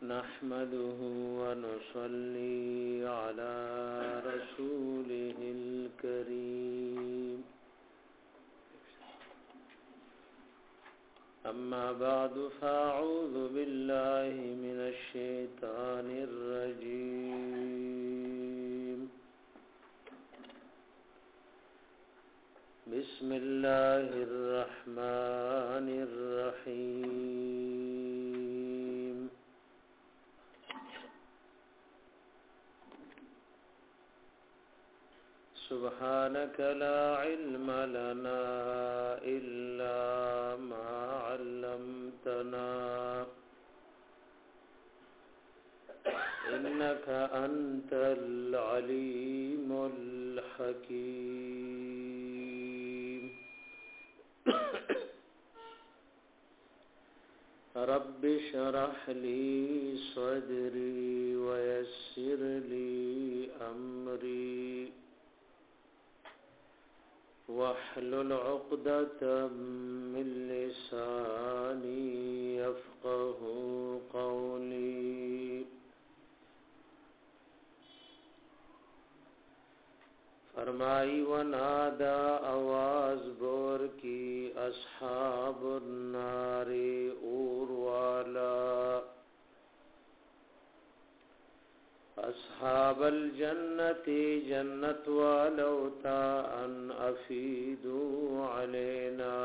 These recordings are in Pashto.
نحمده ونصلي على رسوله الكريم أما بعد فأعوذ بالله من الشيطان الرجيم بسم الله الرحمن الرحيم سبحانك لا علم لنا إلا ما علمتنا إنك أنت العليم الحكيم رب اشرح لي صدري ويسر لي أمري واحلل عقدة من لساني يفقه قولي فرمائی ونادا آواز بور کی اصحاب النار اور والا اصحاب الجنت جنت والو تا ان افیدو علینا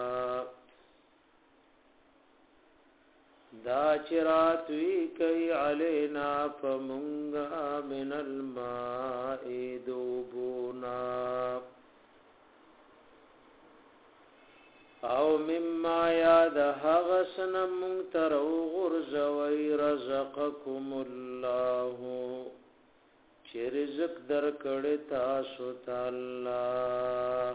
دا چراتوی کئی علینا فمنگا من الماء دوبونا او مما یاد حغسن منترو غرزوی رزقکم اللہ چه رزق در کڑی تاسو تاللہ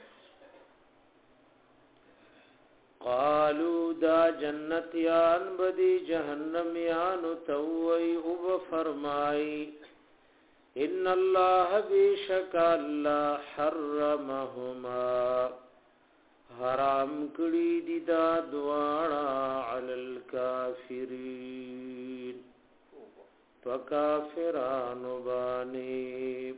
قالو دا جنتیان بدی جہنمیان توئی اوب فرمائی ان اللہ بیشک اللہ حرمہما حرام کڑی دی دا دوارا علی الکافرین فکافران بانی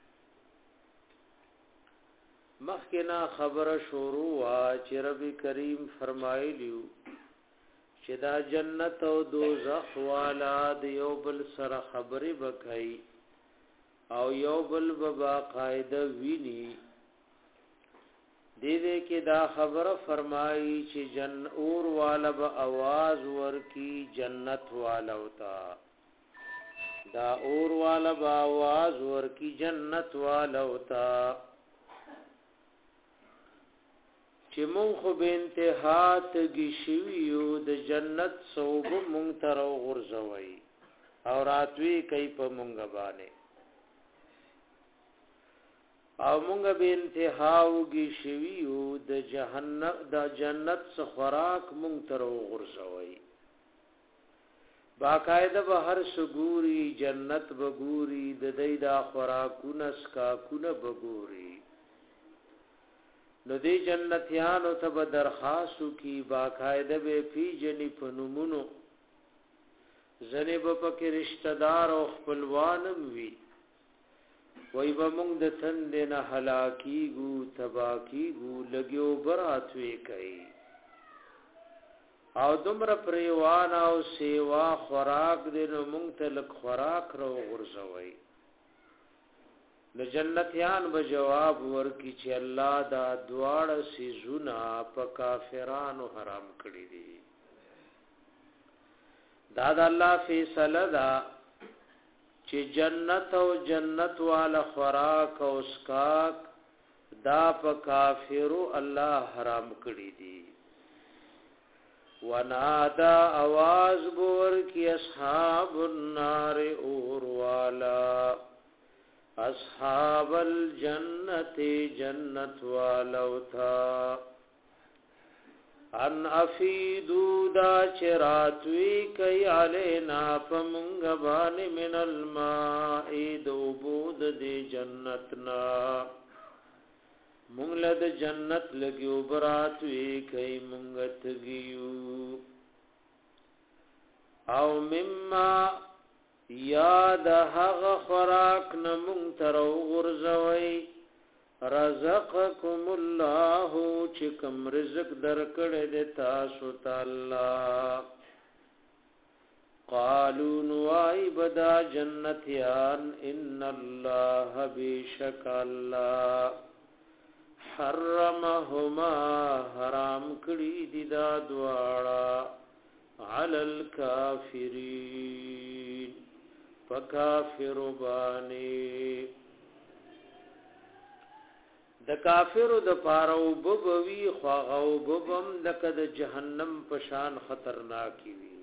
مخکنا خبر شروع چې رب کریم فرمایلیو چې دا جنت او دوزخ والا د یو بل سره خبرې وکړي او یو بل باقاعده ویني دې کې دا خبره فرمایي چې اور والا به आवाज ورکی جنت والا وتا دا اور والا به आवाज ورکی جنت والا وتا چې مون خو به انتها تګی شویو د جنت صوب مونږ تر غرزوي او راتوي کوي په مونږ باندې او مونږ به انتها وګی شویو د جهنم د جنت څخه خوراک مونږ تر غرزوي باقاعده به هر سګوري جنت بګوري د دې دا خوراکونه سکاکونه بګوري نو دی جنتیانو تب درخواستو کی باقاعده به پیجنی پنمونو زنب پک رشتہ دار او خپلوانم وی وای بمونږ د تند نه هلاکی گو تباکی گو لګیو براتوي کوي او دمر پریوان او سیوا خوراک دینو مونږ ته لک خوراک رو غرزوي نو جنتیان به جواب ورکی چې الله دا دواړه سيزونه په کافرانو حرام کړی دي دا د الله فیصله ده چې جنت او جنت والا خوراک او اسکاک دا په کافرو الله حرام کړی دي ونادا आवाज ورکی اصحاب النار اور والا اصحاب الجنت جنت والو تھا ان افیدو دا چراتوی کئی علینا پمنگ بان من الماء دوبود دی جنتنا مونږ له جنت لګیو برات وی کای مونږ تګیو او مما یاد هغه خوراک نمون تر غرزوي رزقکم الله چې کوم رزق درکړې د تاسو تعالی قالوا نوای بدا جنتیان ان الله بشک الله حرمهما حرام کړی دي دا دواړه علی الکافرین فکافر بانی د کافرو د پارو بوبوي خواغو بوبم لکه د جهنم پشان خطرناکی وي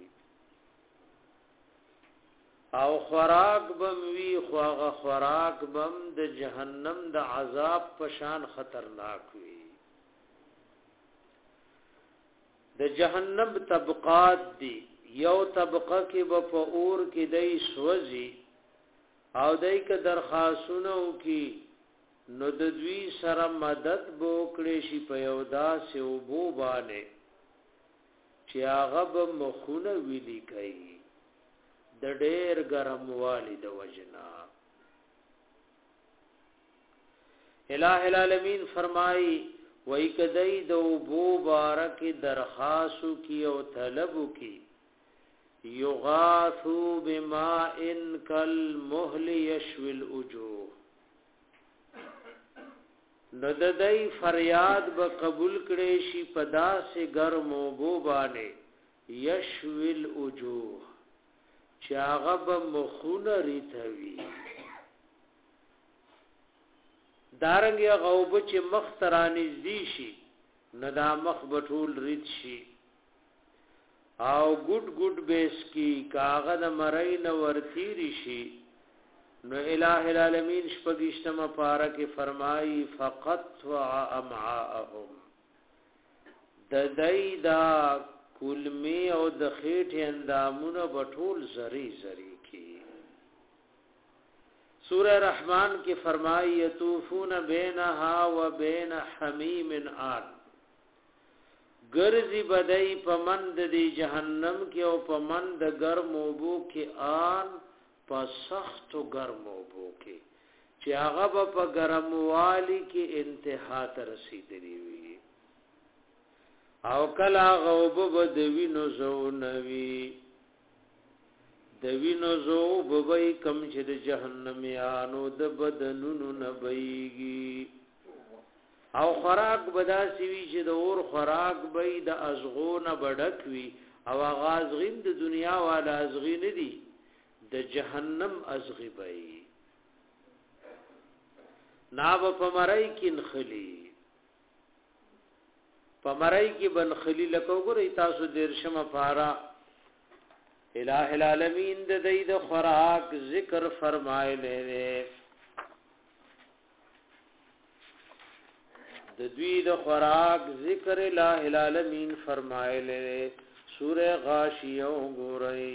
او خوراک بم وی خواغه خوراک بم د جهنم د عذاب پشان خطرناک وي د جهنم طبقات دي یو طبقه کې به په اور کې دای سوځي او دای که درخواستونه وکي نو د دوی سره مدد وکړي شي په یو داسې وبو باندې چې هغه به مخونه ویلي کوي د ډېر ګرم والی د وجنا الہ العالمین فرمای وای کدی د وبو بارک درخواستو کی او طلبو کی یغاثو بماء کالمهل یشوی الوجوه نددای فریاد به قبول کړي شي پدا سے گرم وبو باندې یشوی الوجوه چاغب مخون ریتوی دارنګ غوب چې مخترانیز دی شي ندا مخ بټول ریت شي او ګډ ګډ بیس کی کاغذ مرین ورتیری شي نو الہ العالمین شپږشتمه پارا کې فرمایي فقط وامعاءهم د دایدا کلمی او د خېټې اندامونه بټول زری زری کی سورہ رحمان کې فرمایي یطوفون بینها وبین حمیم آن ګرځي بدای پمند دی جهنم کې او پمند ګرم وبو کې آن په سخت ګرم وبو کې چې هغه په ګرم والی کې انتها ته رسیدلی وي او کلا غوب بدوینو زو نوی دوینو زو بوی کم چې د جهنميانو د بدنونو نبیږي او خوراک بدا سوي چې د اور خوراک به د ازغونه بډکوي او آغاز غیم د دنیا والا ازغی نه دي د جهنم ازغی به ناب پمړای کین خلی پمړای کی بن خلی لکو ګورې تاسو درشم پارا الہ العالمین د دې د خوراک ذکر فرمایله د دوی د خوراک ذکر الہ العالمین فرمایله سورہ غاشیہ وګورئ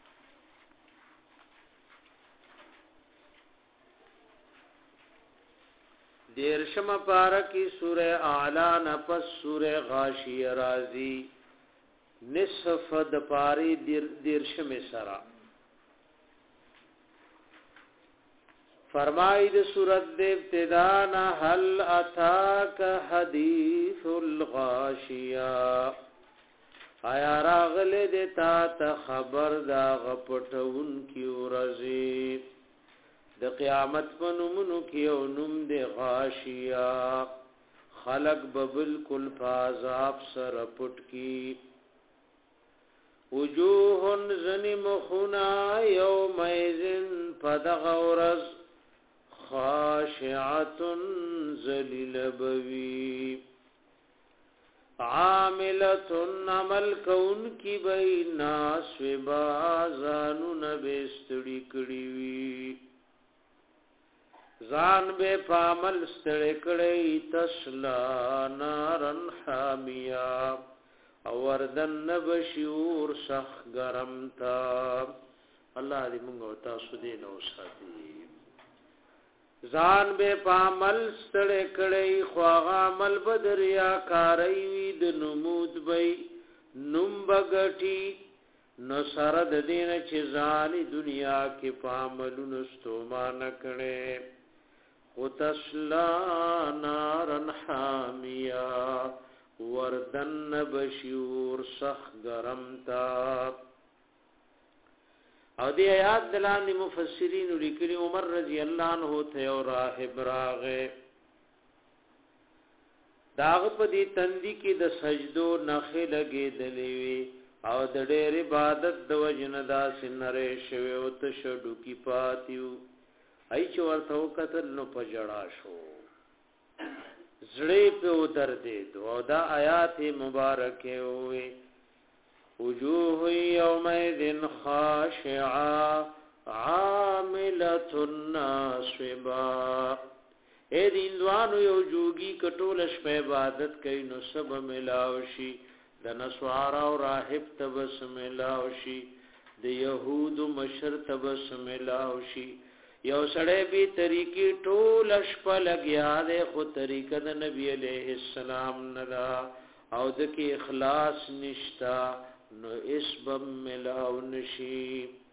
دیرشم پارکی سورہ اعلی نفس سورہ غاشیہ رازی نصف د پاری دیرشم سرا فرمائی د سورت د ابتدانا هل اتاک حدیث الغاشیہ آیا راغل دیتا تا خبر دا غپٹون کی ورزی د قیامت پنومنو کیو نم د غاشیا خلق ببالکل فازاب سر پټ کی وجوه زنی مخنا یومئذن فدغورز خاشعة ذلیل بوی عاملة عمل کون کی بینا سوبازانو نبستڑی کڑی وی ځان به پامل ستړی کړی تسلا نارن حامیا او وردن بشور سخ گرم تا الله دې موږ او تاسو دې نو ساتي ځان به پامل ستړی کړی خو عمل بدریا کاری وی د نمود بی نم بغټی نو سره د دین چې ځالي دنیا کې پاملونو ستومان کړي او تسلا نارن حامیا وردن بشور سخ گرم تا او دی آیات دلانی مفسرین لیکلی عمر رضی اللہ عنہ ته او راهب راغه داغ په دې تندی کې د سجدو نخې لګې دلوي او د ډېر عبادت د وجنه دا سنره شوی او ته شډو کی پاتیو ای چې ورته وکتل نو پجړا شو زړې په درد او دا آیات مبارکه وي وجوه يومئذ خاشعة عاملة ناصبة اے دیندوانو یو جوگی کټول شپه عبادت کوي نو سب ملاوشي د نسوارا او راهب تبس ملاوشي د يهود مشر تبس ملاوشي یو سړی به طریقې ټول شپه لګیا ده خو طریقه د نبی عليه السلام ندا او د کې اخلاص نشتا نو اسبم ملاو نشي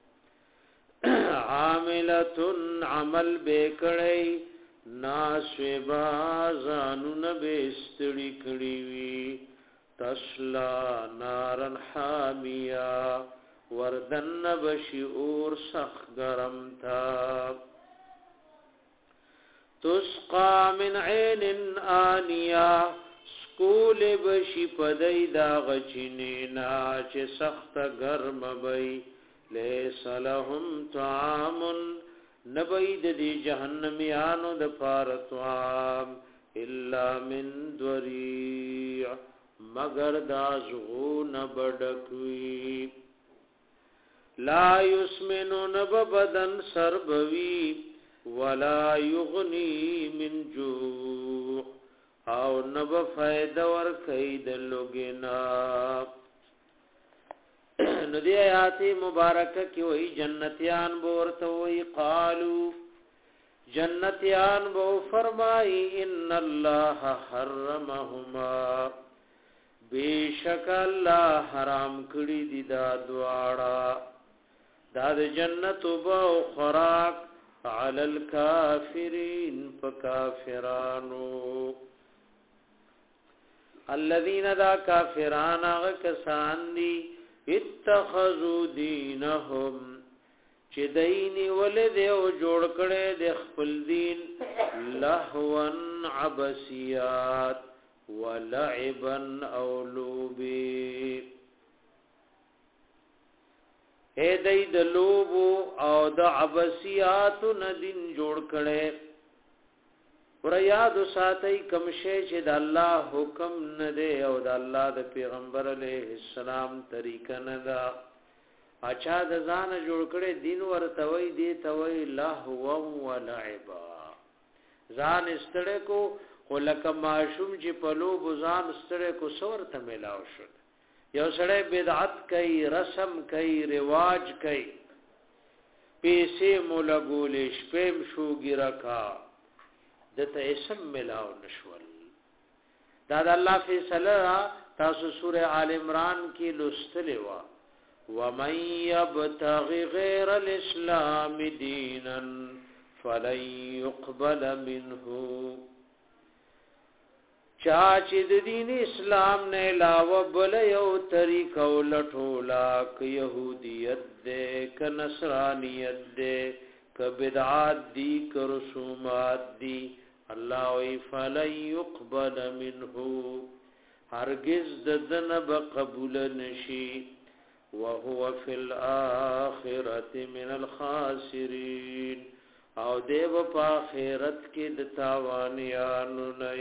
عاملتن عمل بیکړی ناسوبا زانون بیستړي کړي وي تسلا نارن حامیا وردن بشعور سخ گرم تھا تسقا من عین آنیا سکول بشی پدی دا غچنینا چه سخت گرم بی لیس لهم طعام نبید دی جہنمیانو دفار طعام الا من دوریع مگر دا زغون بدکوی لا یسمنو نب بدن سربوی ولا یغنی من جوع او نب فائدہ ور کید لوگنا ندی آیات مبارکہ کی وہی جنتیان بورت وہی قالو جنتیان بو فرمائی ان اللہ حرمہما بیشک اللہ حرام کړي دي دا دواړه دا د جنت او خوراک علی الکافرین فکافرانو الذين دا کافران هغه کسان دي اتخذوا دینهم چې دیني ولد او جوړ کړي د خپل دین لهوان عبسیات ولعبا او لوبی اے دای د لوبو او د عبسیات ندین جوړ کړي ور یاد ساتي کمشه چې د الله حکم نه دی او د الله د پیغمبر علیه السلام طریقه نه دا اچھا د ځان جوړ کړي دین ورته وای دی توي لهو ولعبا ځان استړې کو ولکه معشوم چې په لوب ځان ستړي کو سور ته ملاو شو یو سړی بدعت کوي رسم کوي رواج کوي پیسې مولګول شپم شوګی رکا دته اسم ملاو نشول دا د الله فیصله تاسو سوره آل عمران کې لوستلې وا ومن يبتغي غير الاسلام دينا فلن يقبل منه چا چې د دین اسلام نه علاوه بل یو طریقه ولټولا ک يهوديت دې ک نصرانيت دې ک بدعات دي ک رسومات دي الله وی فلن يقبل منه هرگز ددن بقبول نشي وهو في الاخره من الخاسرين او دیو په آخرت کې د تاوانیانو نه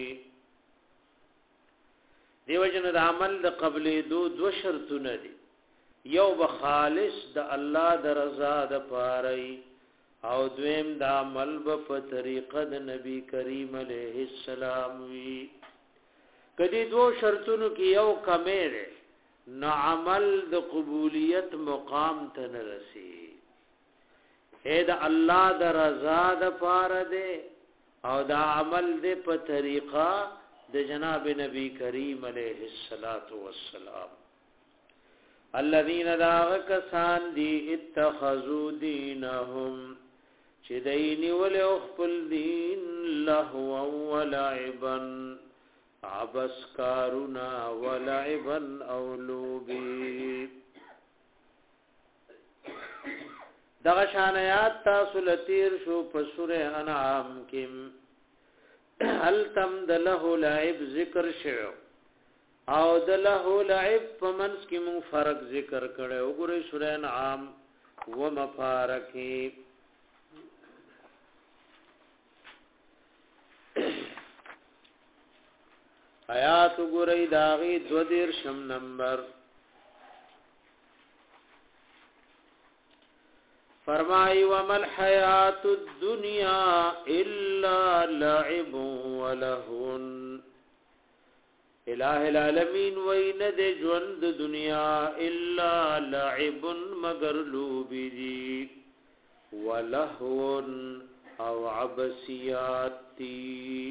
دیو جن د عمل د قبلې دو شرطونه دي یو بخالص د الله د رضا د پاره او دویم د عمل په طریقه د نبی کریم علیه السلام وی کدی دو شرطونو کې یو کمې ده نو عمل د قبولیت مقام ته نه رسی اے د الله د رضا د پاره ده او د عمل د په طریقه د جناب نبی کریم علیه الصلاۃ والسلام الذين داغ کسان دی اتخذوا دینهم چې دیني ول خپل دین لهوا ولعبا عبس کارونا ولعبا اولوبی دغه شانیات تاسو لتیر شو په سوره انعام کې هل تم دله لعب ذکر شو او دله لعب پمنس کې مون فرق ذکر کړو وګورئ سوره انعام و مفارقه آیات وګورئ داغي 22 نمبر فرمائی ومل حیات الدنیا الا لعب ولهون الہ العالمین وین دے ژوند دنیا الا لعب مگر لوبی دی ولهون او عبسیات تی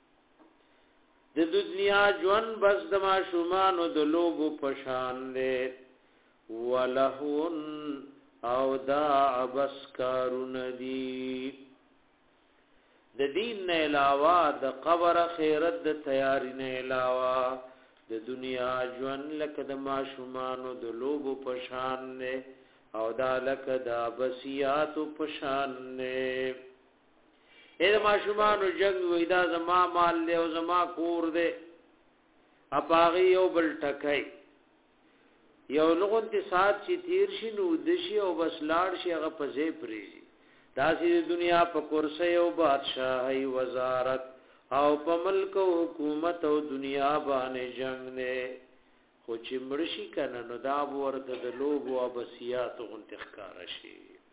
د دنیا ژوند بس د ماشومان او د لوبو پشان دے ولهون او دا عبس کارون دی د دین نه علاوه د قبر خیرت د تیاری نه علاوه د دنیا ژوند لکه د ماشومانو د لوبو پشان نه او دا لکه د عبسیات پشان نه اې د ماشومانو جنگ وې دا زما مال له او زما کور دې اپاغي یو بل ټکای یو لغونتی سات چې تیر شي نو دشي او بس لاړ شي هغه په ځای پریږي دا چې دنیا په کرسي او بادشاہي وزارت او په ملک او حکومت او دنیا باندې جنگ نه خو چې مرشي کنه نو دا ورته د لوب او بسیات غونتی ښکار شي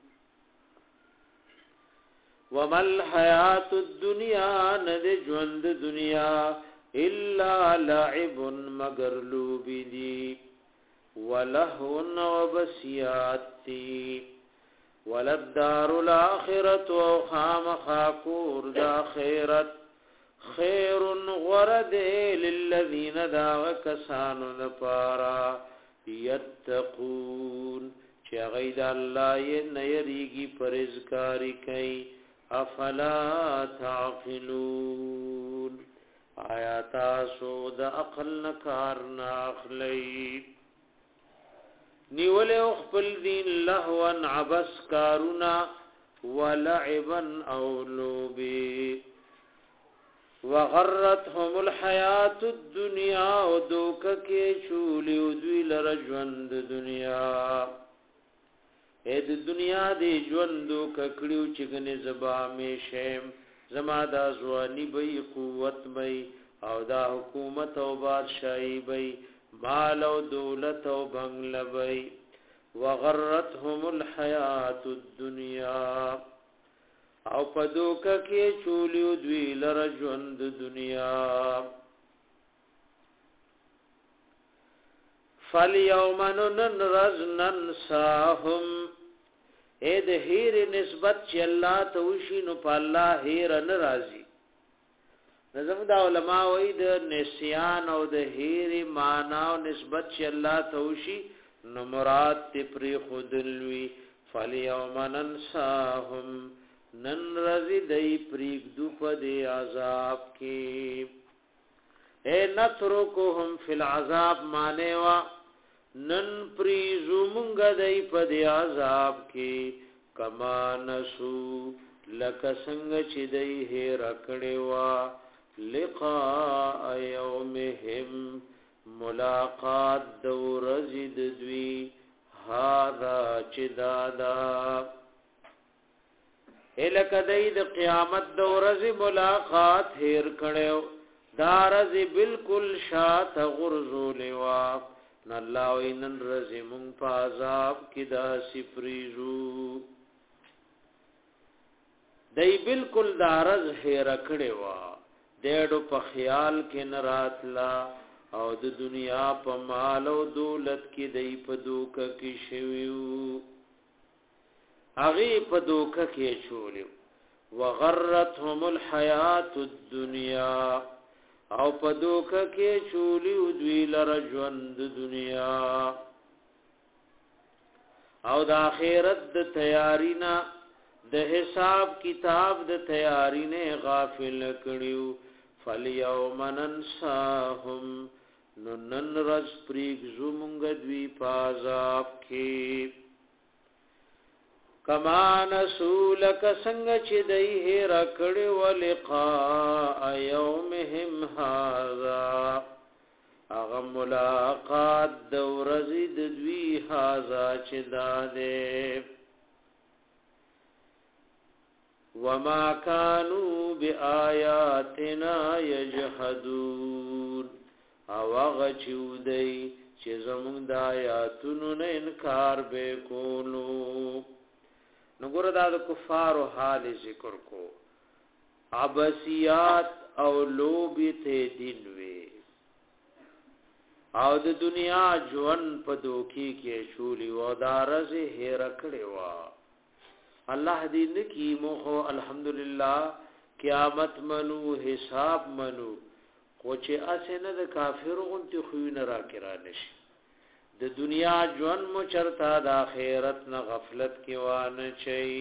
ومل حیات الدنیا ند ژوند دنیا الا لعب مگر لوب دی ولهون وبسياتي وللدار الاخره وخام خاكور دا خيرت خير غرد للذين دا كسانو نپارا يتقون چې غید الله یې نيريږي پرهیزګاری کوي افلا تعقلون آیات سو د عقل نکار ناخلی نیول خپل دین لهوا عبس کارونا ولعبا اولوبی وغرتهم الحیات الدنیا ودوک کې چولی دوی لرجوند دنیا اې د دنیا دی ژوندو ککړیو چې غنې زبا می شیم زما د ځواني به قوت به او دا حکومت او بادشاہي به مال او دولت او بنگله به وغرتهم الحیات الدنیا او پدوک کې چولیو دوی لره ژوند دنیا فالیوم ننساهم اې د هیر نسبت چې الله ته وشي نو په الله هیر ناراضي نظم دا علماء وې د نسیان او د هیر معنا او نسبت چې الله ته وشي نو مراد تی پری خودلوي فالیوم ننساهم نن رضی دی پریگ دو پا دی عذاب کی اے نترکوهم فی العذاب مانیوا نن پریزو منگا دی پا دی عذاب کی کما نسو لکسنگ چی دی ہے رکڑیوا لقاء یومهم ملاقات دو رزید دوی هادا چی دادا الک دای د قیامت د ورځې ملاقات هیر کړو دا ورځې بالکل شات غرزول وا نه الله وینن رزې مون په عذاب کې دا سپریزو دای بالکل دا ورځ هیر کړو ډېړو په خیال کې نراتلا او د دنیا په مال او دولت کې دای په دوک کې شویو اغي په دوکه کې چولیو وغرتهم الحیات الدنیا او په دوکه کې چولیو دوی لره ژوند دنیا او د آخرت د تیارینا د حساب کتاب د تیاری نه غافل کړیو فالیوم ننساهم نن رز پریک زمونږ دوی پازاب کې کما نسولک څنګه چې دای هر کړي ولقاء یومهم هذا اغه ملاقات د ورځې د دوی هاذا چې داده وما كانوا بآياتنا يجحدون او هغه چودای چې زمونږ د آیاتونو نه انکار به کولو نګور دا د کفارو حال ذکر کو عباسیات او لوبی ته دین وی او د دنیا ژوند په دوکي کې شولي و دارزه هیر کړي وا الله دې نکی مو الحمدلله قیامت منو حساب منو خو چې اسنه د کافر غونتی خو نه راکرا نشي د دنیا ژوند مو چرتا د آخرت نه غفلت کې وانه چي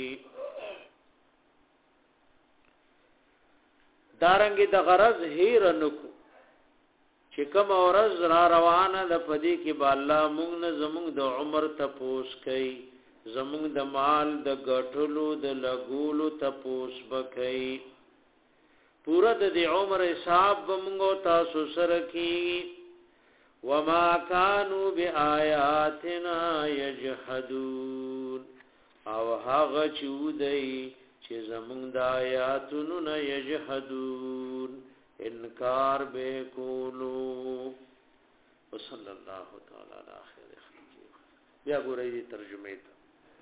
دارنګ د غرض هیر نکو چې کوم اورز را روانه د پدی کې با الله مونږ نه زمونږ د عمر تپوس کوي زمونږ د مال د غټلو د لګولو تپوس بکئی پورا د عمر حساب بمغو تاسو سره کی وما كانوا بآياتنا يجحدون او هغه چودای چې زمونږ د آیاتونو نه یجحدون انکار به کولو وصلی الله تعالی علی خیر خلقه بیا ګورئ ترجمه ته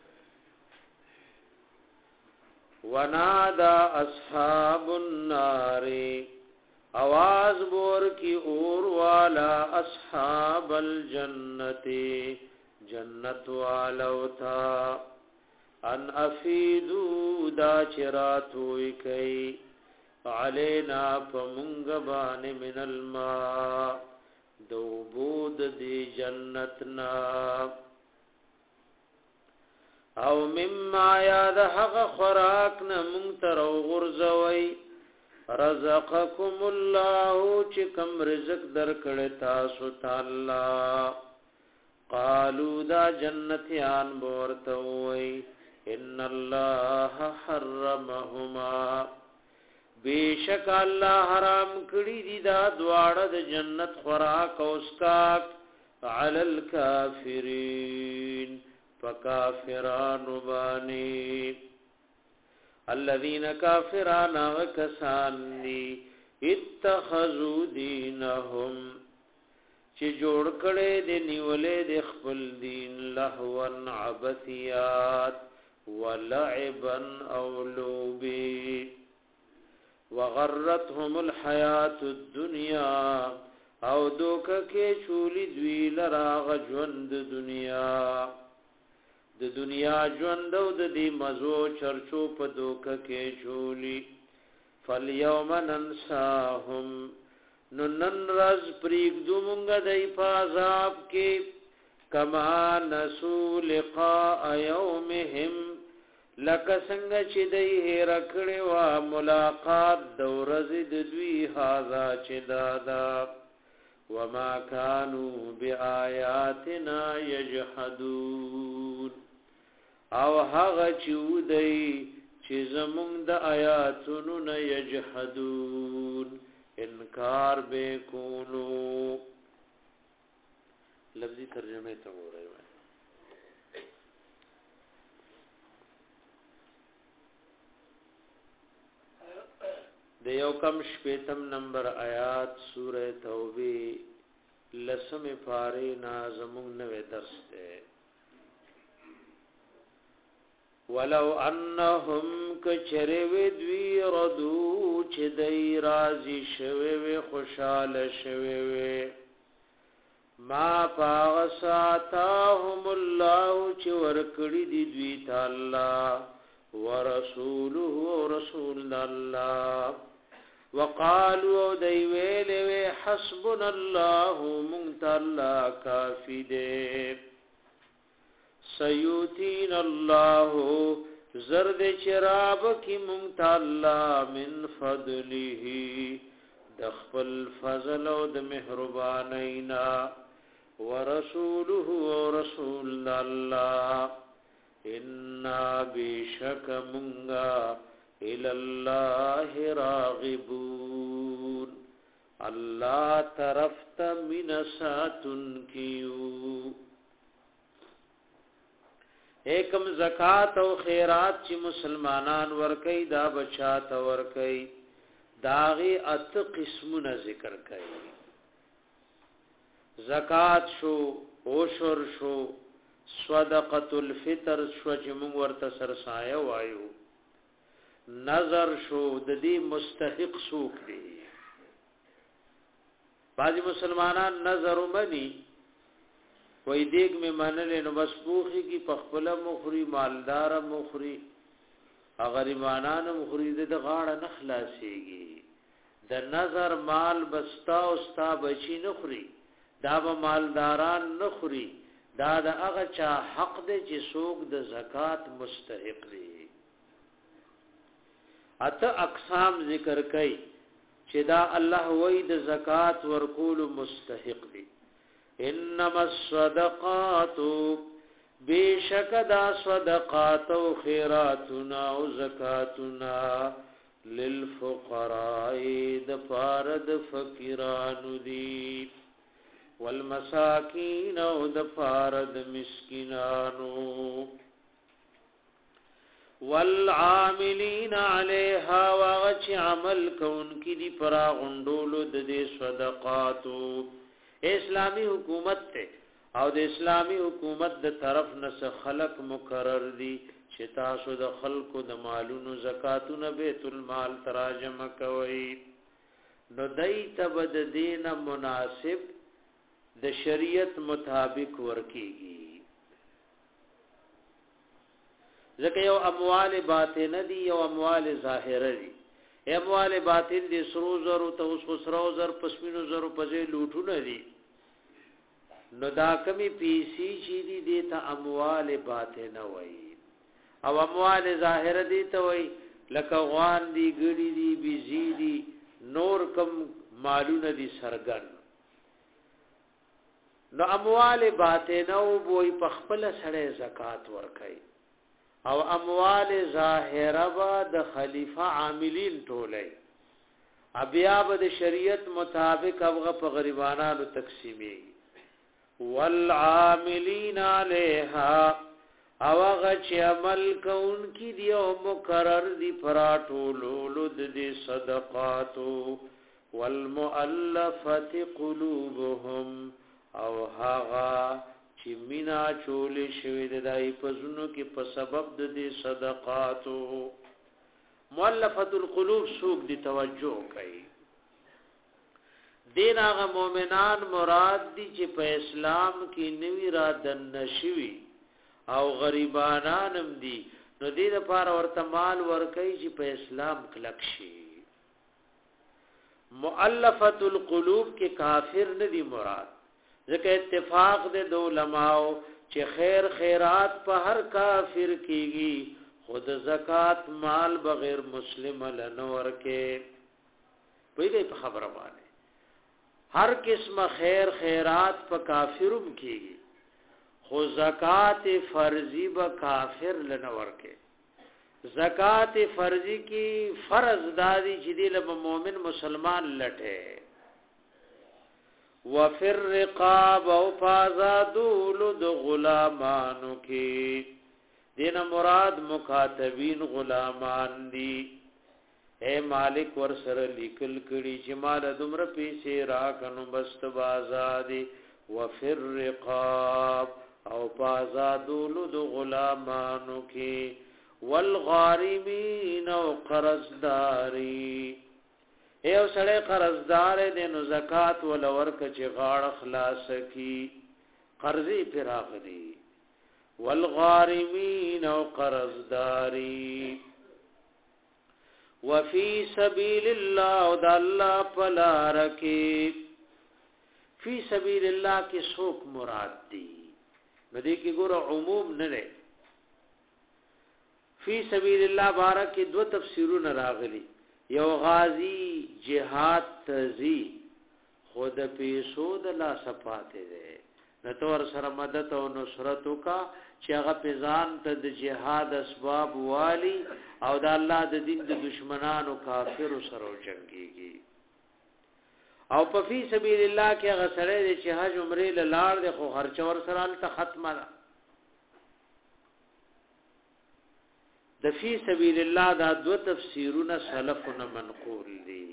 ونادا اصحاب النار आवाज بور کی اور والا اصحاب الجنت جنت والو تھا ان افیدو دا چراتوی کئی علینا پمنگبان من الماء دو بود دی جنتنا او مما یاد حق خوراکنا منتر و غرزوی رزقکم اللہ چکم رزق در کڑتا ستا قالو دا جنتیان بورتوی ان اللہ حرمهما بیشک اللہ حرام کړي دي دا دواړه د جنت خوراک او اسکاک علی الکافرین فکافران بانی الذين كافرون وکسانی اتخذوا دینهم چې جوړ کړي د نیولې د خپل دین لهوا عبثیات ولعبا او لوبی وغرتهم الحیات الدنیا او دوکه کې چولی دوی لراغ ژوند دنیا د دنیا ژوند او د دې مزو چرچو په دوکه کې چولی فالیوم ننساهم نن رز پریږدو مونږ دای په عذاب کې کما نسو لقاء یومهم لکه څنګه چې دای هر کړي وا ملاقات د ورځې د دوی هاذا چې دادا وما كانوا بآياتنا يجحدون او هغه چې ودی چې زمونږ د آیاتونو نه یجحدون انکار به کولو لفظي ترجمه ته وره د یو کم شپیتم نمبر آیات سوره توبه لسم پاره نازمون نوې درس ده ولو انهم کچروي دوی ردو چې دای راضي شوي وي خوشاله شوي وي ما پاغساتهم الله چې ورکړي دي دوی ته الله ورسوله ورسول الله وقالوا دای ویلې حسبنا الله مونږ الله کافی دې سیوتین الله زرد چراب کی مونږ الله من فضله د خپل فضل او د مهربانینا ورسوله ورسول الله ان بشک مونږه الى الله راغبون الله طرف ته منساتن کیو ایکم زکات او خیرات چې مسلمانان ورکي دا بچات ورکي داغي ات قسمونه ذکر کوي زکات شو اوشر شو صدقه الفطر شو چې موږ ورته سرسایه وایو نظر شو د دې مستحق سوق دی بعضی مسلمانان نظر ومني وای دیګ می منل نو بس پوخي کی پخپل مخري مالدار مخري غریبانان مخري د غاړه نخلاصيږي د نظر مال بستا او ستا بچي نخري دا به مالداران نخري دا د هغه چا حق دی چې څوک د زکات مستحق دی اته اقسام ذکر کړي چې دا الله وای د زکات ورکول مستحق دی انما الصدقات بیشک دا صدقات و خیراتنا و زکاتنا للفقراء د فارد فقیرانو دی والمساکین و د فارد مسکنانو والعاملین علیها وغچ عمل کون کی دی پرا غندولو د دې صدقاتو اسلامی حکومت ته او د اسلامی حکومت د طرف نه خلق مقرر دي چې تاسو د خلقو د مالونو زکاتونه بیت المال تراجم کوي نو دای تبد دین مناسب د شریعت مطابق ورکیږي ځکه یو اموال باطنه دي یو اموال ظاهره دي اموال باطن دي سرو زرو ته اوس خسرو زر پسمینو زرو پځې لوټونه دي نو دا کمی پیسي چې دي دیته اموال باطنه وای او اموال ظاهره دي ته وای لکه غوان دي ګړي دي بيزي دي نور کم مالونه دي سرګن نو اموال باطنه وای په خپل سره زکات ورکای او اموال ظاهره با د خلیفہ عاملین ټولای بیا به د شریعت مطابق هغه په غریبانو تقسیمي والعاملین علیها او هغه چې عمل کون کی دی او مقرر دی پراټولو د دې صدقاتو والمؤلفه قلوبهم او هغه چې مینا چولې شوی د دای پزونو کې په سبب د دې صدقاتو مؤلفه القلوب سوق دی توجه کوي دین هغه مؤمنان مراد دي چې په اسلام کې نوی را دن نشوي او غریبانانم دي نو دې لپاره ورته مال ورکړي چې په اسلام کلک شي مؤلفه القلوب کې کافر نه دي مراد ځکه اتفاق د علماء چې خیر خیرات په هر کافر کیږي خود زکات مال بغیر مسلم لنه ورکه په دې په خبره باندې هر قسم خیر خیرات په کافرم کیږي خو زکات فرضی به کافر لنه ورکه زکات فرضی کی فرض دادی چې دی له مؤمن مسلمان لټه وفر رقاب او فازادول د غلامانو کې دین مراد مخاطبین غلامان دي اے مالک ور سره لیکل کړي چې مال دمر پیسې راکنو بست بازادي وفر رقاب او فازادول د غلامانو کې والغارمین او قرضداري ایو سړی قرضدار دی نو زکات ول ورک چې غاړه خلاص کی قرضې پر راغلي والغارمین او قرضداری وفي سبيل الله او د الله پلار کې فی سبیل الله کې څوک مراد دی ندی کی ګور عموم نه لري فی سبیل الله بارک دو تفسیرونه راغلي یو غازی جهاد تزی خود پیسو د لا صفاته ده نتور سره مدد او نصرت کا چې هغه پیزان ته د جهاد اسباب والی او د الله د دین د دشمنانو کافر سره جنگيږي او په فی سبیل الله کې هغه سره چې حج عمره لاړ د خو خرچ ور سره ته ختمه ده د فی سبیل الله دا دو تفسیرونه سلفنا منقول دي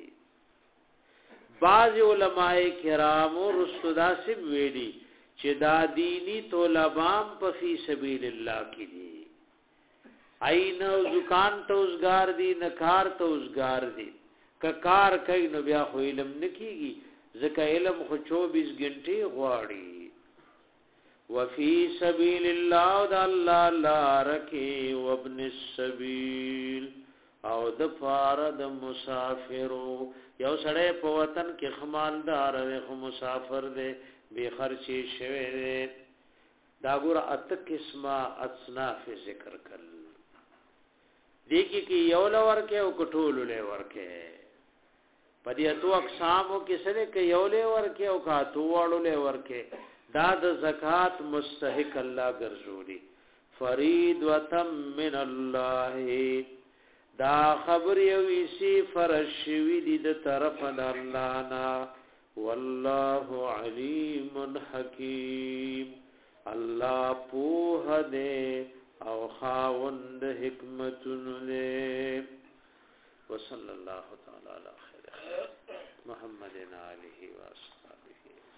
بعض علماء کرام رسدا سب ویلي چې دا دینی طلبام په فی سبیل الله کې دي عین او ذکان توزگار دي نکار توزگار دي کار کوي نو بیا خو علم نکېږي ځکه علم خو 24 غنټه غواړي وفي سبيل الله د الله لارکه وابن السبيل او د فارد مسافرو یو سړی په وطن کې خمالدار وي خو مسافر دی به خرچي شوی دی دا ګور ات قسمه اصناف ذکر کړل دي کې یو لور کې او کټول له ورکه پدې اتو اقسامو کې سره کې یو له ورکه او کا تو واړو له ورکه دا د زکات مستحق الله ګرځولي فرید وتم من الله دا خبر یو اسی فرشوی دي د طرف د الله نا والله علیم حکیم الله په دې او خاوند حکمتونه دې وصلی الله تعالی علی خیر محمد علیه و اصحابہ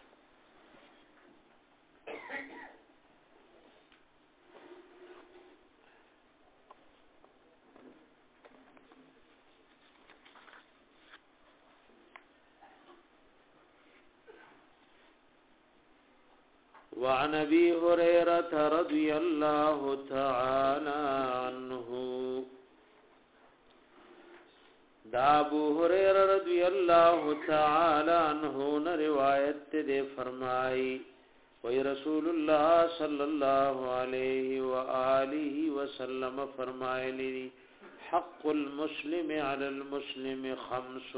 وعن ابي هريره رضي الله تعالى عنه دا ابو هريره رضي الله تعالى عنه نے روایت دے فرمائی وی رسول اللہ صلی اللہ علیہ وآلہ وسلم فرمائے لی حق المسلم علی المسلم خمس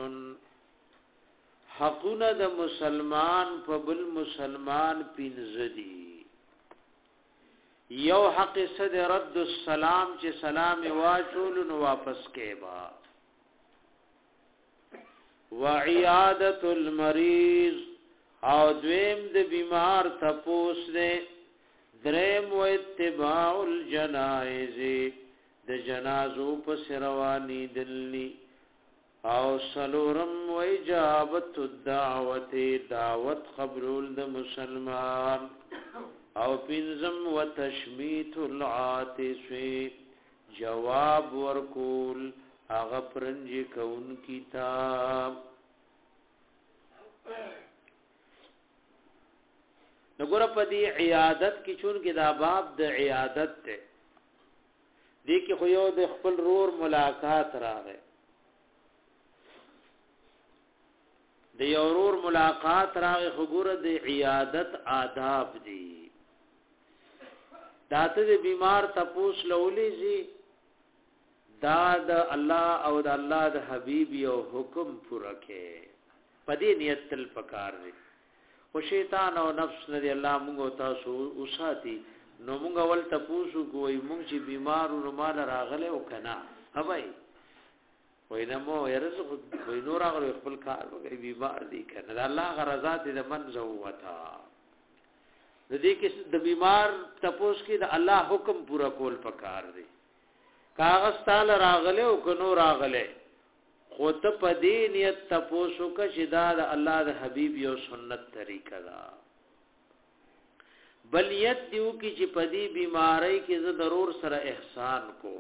حقنا د مسلمان په بل مسلمان پینځدي یو حق صد رد السلام چې سلام واچول نو واپس کېبا وعیادت المریض او دویم د بیمار تپوس دې دریم و اتباع الجنائز د جنازو پس رواني دلی او سلورم و اجابت الدعوت دعوت قبول د مسلمان او پنځم و تشمیت العاطس جواب ورکول هغه پرنج کون کتاب نګور په دې عیادت کې چون کې دا باب د عیادت ته دې کې خو یو د خپل رور ملاقات راغی د یورور ملاقات راغی خګور د عیادت آداب دي داته د بیمار تپوس لولې زی دا د الله او د الله د حبیب یو حکم پوره کې پدې نیت تل پکار دی او شیطان او نفس نه الله موږ تاسو وساتي نو موږ ول تپوسو کوی موږ چې بیمارو مال راغله او کنا هبای وینمو يرزق وینور هغه خپل کار وکړي بیمار دي کنه الله غرضات د منزو وتا د دې کې د بیمار تپوس کې د الله حکم پورا کول پکار دي کاغذ تعالی راغله او کنو راغله خو ته پدې نیت تپوسو کا شدا د الله د حبيب یو سنت طریقه دا بلیت دیو کې چې پدې بیماری کې ز ضرور سره احسان کو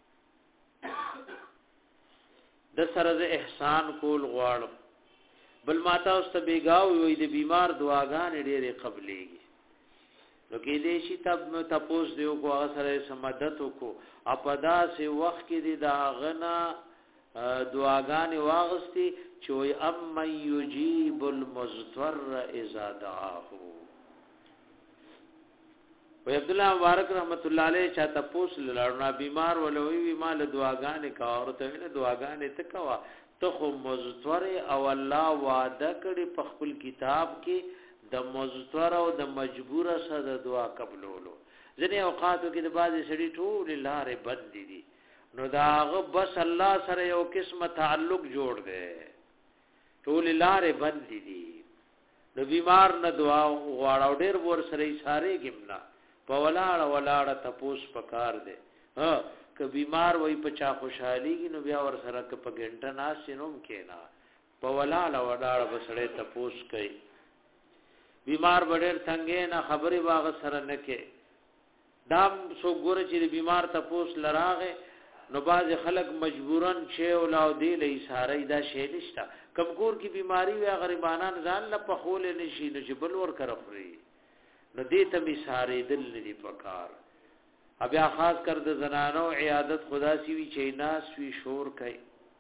د سره د احسان کول غواړم بل ماته اوس ته بیگاو وي د بیمار دعاګانې ډېرې قبلېږي نو کې دې شي تب تپوس دیو کو هغه سره سمادت کو اپدا سي وخت کې دا غنا دعاګانې واغستي چې ام یجیب المضطر اذا دعاه و عبد الله مبارک رحمت الله علیه چا تپوس لړنا بیمار ولوي مال دعاګانې کا او ته نه دعاګانې تکوا ته خو مزتور او الله وعده کړي په خپل کتاب کې د مزتور او د مجبور سره د دعا قبولولو ځنې اوقاتو کې د بعضی سړي ټول لارې بند دي نو داغه بس الله سره یو قسمه تعلق جوړ دی ټول لارې بند دي نو بیمار نه دعا غواړو ډېر ور سره اشاره کېمنا په ولاړه تپوس پکار دی ها که بیمار وای په چا خوشحالي نو بیا ور سره که په ګنټه ناس نوم کېنا په ولاړه بسړې تپوس کوي بیمار بډېر څنګه نه خبري واغ سره نه کې دام سو ګور چې بیمار تپوس لراغه نو باز خلک مجبورن شی اولاد دی له اشاره دا شی نشتا کمکور کی بیماری وی غریبانان ځان له په خول نشي نو جبل ور کرفري نو دې ته می ساره دل لري پکار بیا خاص کر د زنانو عیادت خدا سی وی چیناس وی شور کوي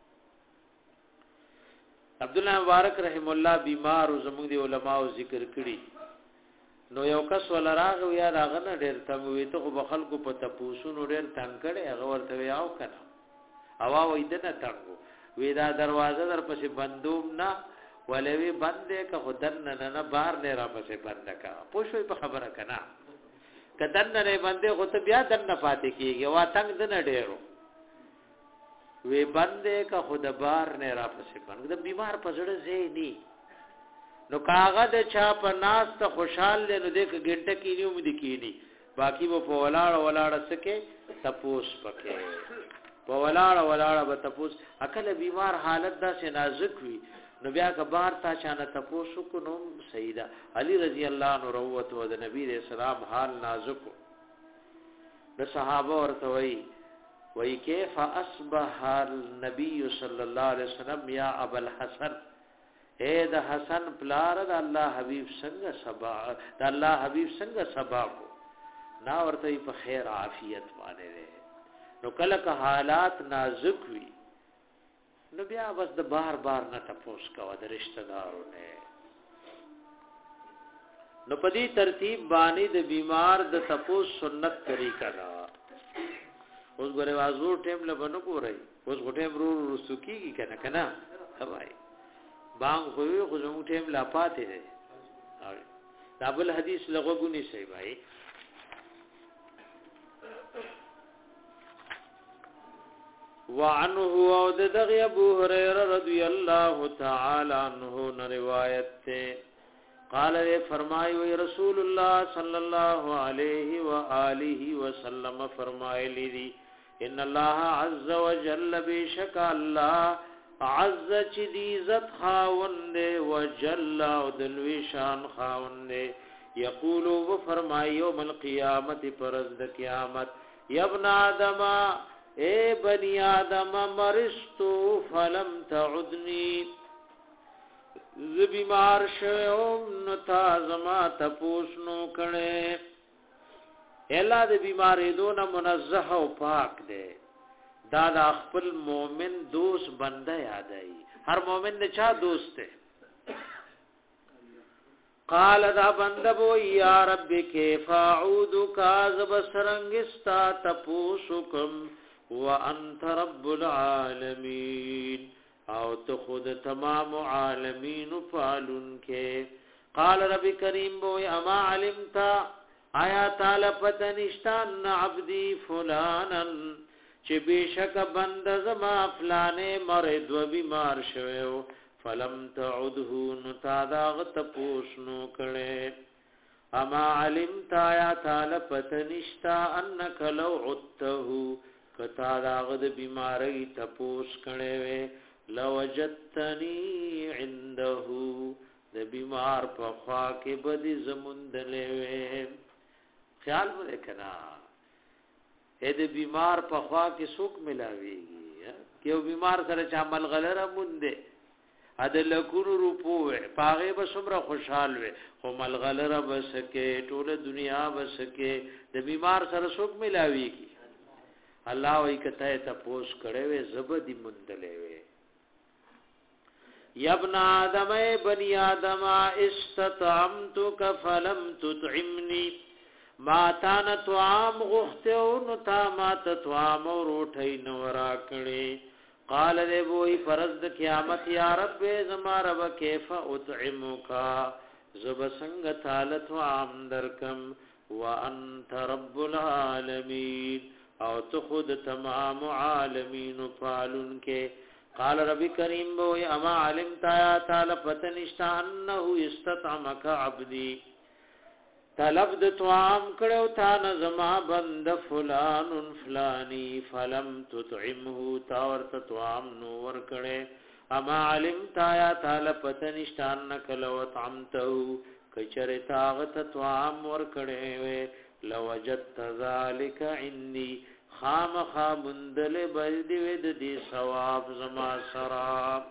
عبد الله مبارک رحم الله بیمار او زموږ دی علماء ذکر کړي نو یو کس ولراغ یا راغ نه ډیر تم وی ته په خلکو په تپوسونو ډیر تنگ کړي هغه ورته یاو کنه هوا وې دنه تنګو وی دا دروازه در پسې بندوم نه ولوی بندې که خدن نه بار نه را پسې بند کا پوښوي په خبره کنا کدن نه بندې خو ته بیا دن نه پاتې کیږي وا تنگ دنه ډیرو وی بندې که خود بار نه را پسې بند د بیمار پزړه زی ني نو کاغه د چا په ناس ته خوشحال له نو دې ګنټه کې نیو مدي کینی باقی وہ په ولاړه سکے تپوس پکې په ولاړه به تپوس اکل بیمار حالت دا سے نازک وی نو بیا که بار تا چانه تپوسو کو نو سیدا علی رضی اللہ عنہ روت و د نبی علیہ السلام حال نازک د صحابه ورته وی کیف اصبح النبی صلی الله علیه وسلم یا ابو الحسن اے د حسن پلار د الله حبیب څنګه سبا کو نا ورته په خیر عافیت باندې نو کله که حالات نازک وی نو بیا بس د بار نه تپوس کوه د رشتہ دارونه نو په دې ترتیب باندې د بیمار د تپوس سنت طریقه دا اوس غره وازو ټیم لبنو کوی اوس غټه برو رسوکیږي کنه هواي بانګ خو زمو ټیم لا پاتې دی دا بل حدیث لغوګونی شي بھائی وعنه او دغه ابو هريره رضی الله تعالی عنہ روایت ته قال فرمایي رسول الله صلی الله علیه و آله وسلم فرمایلی دي ان الله عز وجل بشک الله عز چ دی عزت خاوند وجل او دلوی شان خاوند یقول و فرمایي یوم القیامت پرز د قیامت یا ابن آدم اے بنی آدم مرستو فلم تعدنی ز بیمار شوم نو تازما تپوسنو کړي الا د بیماری دون منزه او پاک دے دا د خپل مومن دوست بنده یادای هر مومن نه چا دوست ہے قال دا بندبو یا رب کیف اعوذ کاذب سرنگستا تپوسکم وانت رب العالمین او تو خود تمام عالمین فعلن کے قال رب کریم بو اما علمتا آیا تعالی پتنشتان عبدی فلانا چی بیشک بند زما فلانے مرد و بیمار شویو فلم تعدہو نتاداغ تپوسنو کڑے اما علمتا آیا تعالی پتنشتا انک لو عدتہو کتا داغد بیماری تپوس کڑے وے لوجدتنی عندہو د بیمار په خوا کې بدی زموندلې وې خیال مې کنا اې د بیمار په خوا کې سوک ملاويږي کیو بیمار سره چا عمل غلره مونده ادل کورو روپو پاغه به سمره خوشحال وې خو مل غلره بسکه ټول دنیا بسکه د بیمار سره سوک ملاويږي الله وی کته تپوس کړي وې زبدي مندلې وې یا ابن آدم اے بنی آدم استطعمتک فلم تطعمنی ما تان طعام غختو نو تا ما طعام روټی نو راکړي قال له وی فرض د قیامت یا رب زما رب کیف اطعمک زب سنگ تعالی طعام درکم وانت رب العالمین او تو خود تمام عالمین پالن کے قال ربی کریم بوئی اما علمت یا تعالی فتنشتا انه استطعمک عبدی طلب د طعام کړو تا نظما بند فلان فلانی فلم تطعمه تا ورت طعام نو ور کړه اما علمت یا تعالی فتنشتا انک لو طعمته کچره تاغت طعام ور کړه لوجدت ذلك عندي خامخ مندل بلدی ود دی ثواب زما سراب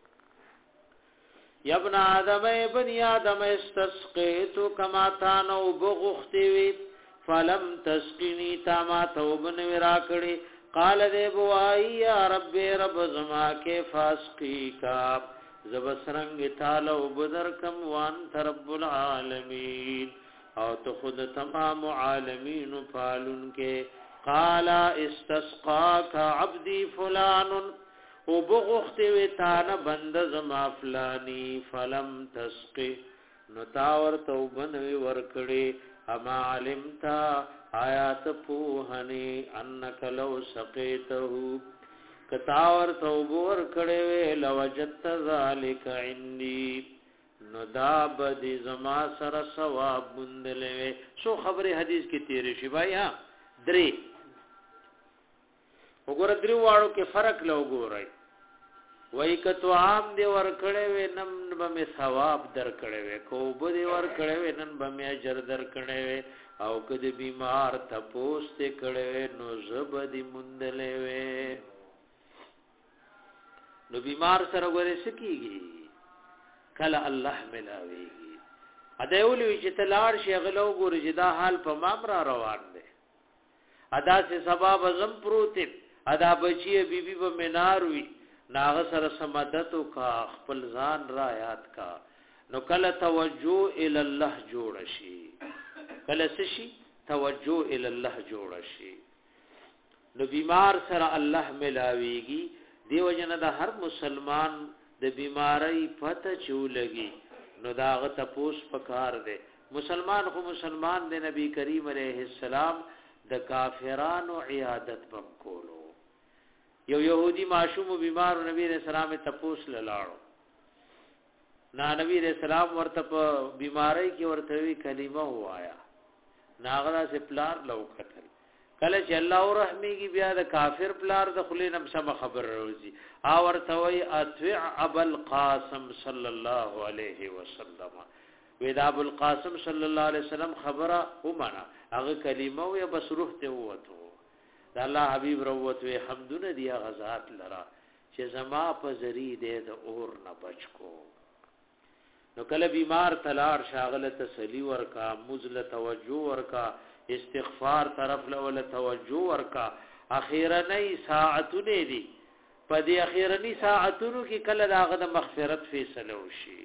یا ابن آدم ابن آدم استسقیت کما تانو بغختوی فلم تسقنی تاما توبن وراکڑی قال دے بوائی یا رب رب زما کے فاسقی کا زبسرنگ تالو بدرکم وانت رب العالمین او تو خود تمام عالمین پالن کے قال استسقاك عبدي فلان وبغخت وتان بند زما فلانی فلم تسقي نتاور توبن ورکړي اما علمتا آیات پوهني انك لو سقيته کتاور توب ورکړي لوجدت ذلك عندي نداب دي زما سر ثواب بندلې سو خبره حدیث کې تیرې شي بھائی ها درې وګوره درې واړو کې فرق له وګورئ وای کتو عام دی ور کړه و نن به می ثواب در کړه و کو به دی ور کړه و نن به می اجر در کړه و او کدی بیمار تپوس ته کړه نو زب دی مندلې و نو بیمار سره ګورې سکیږي کله الله ملاويږي اده ولوي چې تلار شغلو ګورې چې دا حال په مامرا روان دی ادا سے سبب زم پروت ادا بچی بیبی به مناروي ناغ سره سمادتو کا خپل ځان را یاد کا نو کله توجه ال الله جوړ شي کله سشي توجه ال الله جوړ شي نو بیمار سره الله ملاويږي دیو جن د هر مسلمان د بیماری پته چولږي نو داغه تپوس پکار دی مسلمان خو مسلمان دی نبی کریم علیه السلام د کافرانو عیادت بم کولو یو يهودي معصوم بیمار نبی رسول الله تپوس لاړو نا نبی رسول الله ورته په بیماری کې ورته وی کلمه وایا ناغلا سے پلار لو قتل کله چې الله رحمیږي بیا د کافر پلار د خلینم سم خبر روزي او ورته وی اطع ابو القاسم صلی الله علیه وسلم ودا ابو القاسم صلی الله علیه وسلم خبره ومنه هغه کلمه وي بس روح ته وته د الله حبیب وروته حمدونه دی غزات لرا چې زما په ذری دې د اور نه بچکو نو کله بیمار تلار شاغله تسلی ورکا مزله توجه ورکا استغفار طرف له توجه ورکا اخیرنی ساعتونه دي په دې اخیرنی ساعتونو کې کله داغه د مغفرت فیصله وشي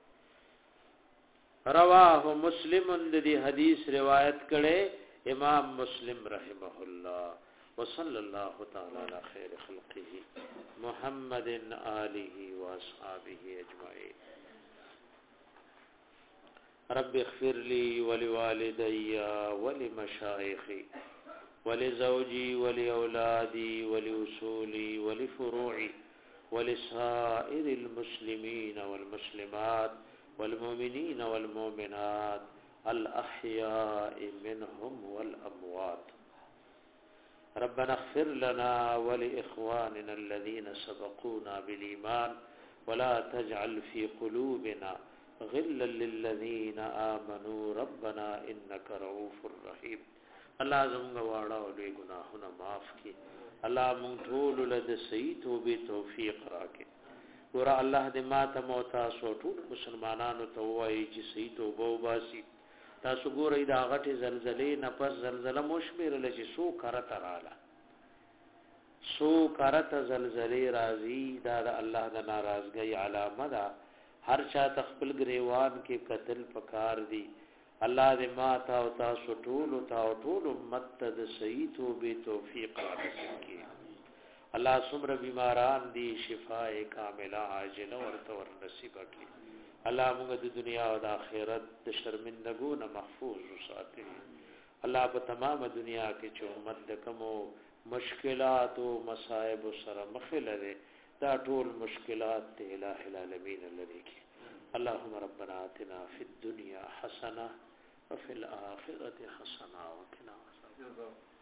رواه مسلم د حدیث روایت کړي امام مسلم رحمه الله وصلى الله تعالى على خير خلقه محمد آله واصحابه اجمعين رب اغفر لي ولوالدي ولمشايخي ولزوجي ولأولادي ولأصولي ولفروعي ولسائر المسلمين والمسلمات والمؤمنين والمؤمنات الأحياء منهم والأموات ربنا اغفر لنا ولإخواننا الذين سبقونا بالإيمان ولا تجعل في قلوبنا غلا للذين آمنوا ربنا إنك رؤوف رحيم الله زموږ واړه او لوی ګناهونه معاف کړي الله مونږ ټول له صحیح توبې توفیق راکړي ګور الله دې ماته موتا سو ټول مسلمانانو ته وایي چې صحیح توبه وباسي تاسو ګورئ دا غټي زلزلې نه پس زلزلہ مشمیر لچې سو کرت رااله سو کرت زلزلې راځي دا د الله د ناراضګۍ علامه ده هر چا تخپل گریوان کې قتل پکار دي الله دې ما تا او تاسو ټول امت د صحیح توبې توفیق راکړي الله سمر بیماران دی شفاء کامله عاجله ورته ور نصیب کړي الله موږ د دنیا او د آخرت د شرمندګو نه محفوظ وساتي الله په تمام دنیا کې چې امت د کومو مشکلات او مصائب سره مخ لري دا ټول مشکلات ته الٰه العالمین لري کې اللهم ربنا آتنا فی الدنيا حسنه وفي الاخره حسنه وقنا عذاب النار